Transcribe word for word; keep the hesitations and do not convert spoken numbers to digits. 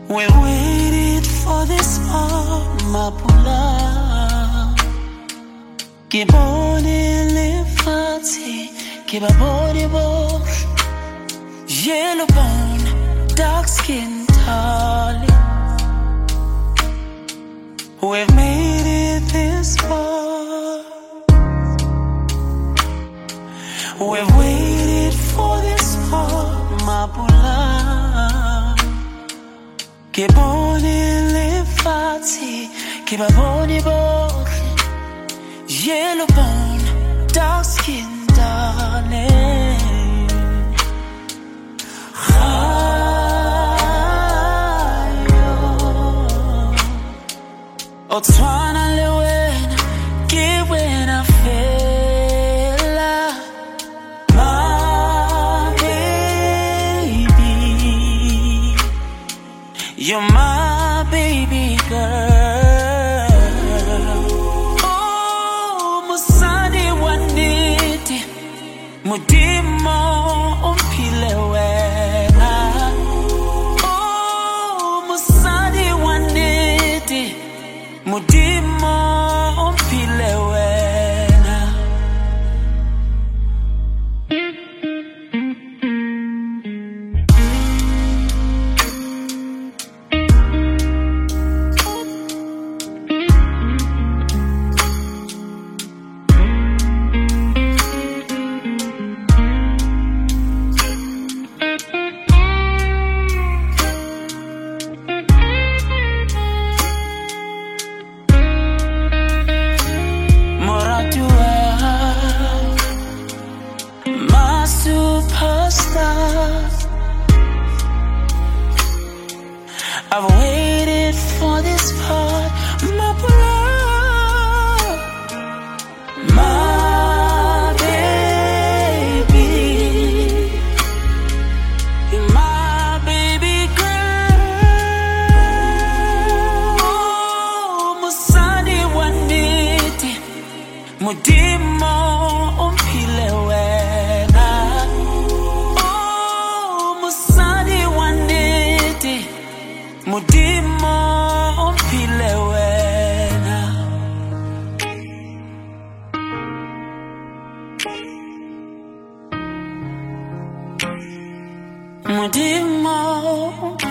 We waited for this moment, Mapula. Kibone lefati, kibabone bo. Yellow bone, dark skin, darling. We've made it this far. We've waited for this moment, Mapula. Kibone lefati, kibabone bo. Yellow bone, dark skin, darling. Otswana lewena, kiwena fela, my baby. You're my baby girl. Oh, musani waniti, mudimo umpile wena. Oh, musani waniti, mudimo umpile wena. I've waited for this part, my brother, my baby. You're my baby girl. Oh, musani waniti, mudimo umpile wena. Oh, musani waniti, mudimo umpile wena. Mudimo